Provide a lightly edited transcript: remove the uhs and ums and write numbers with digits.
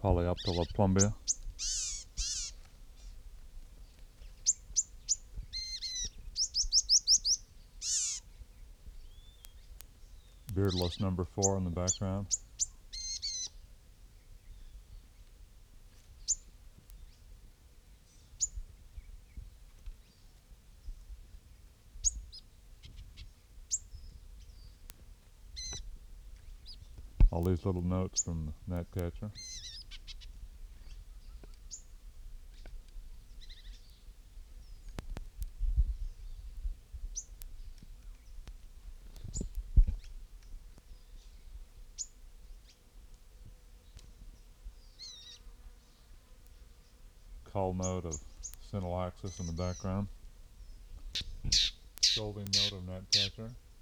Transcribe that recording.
Polyoptila plumbea. Beardless number 4 in the background. All these little notes from the gnatcatcher. Call note of Synallaxis in the background. Scolding note of gnatcatcher.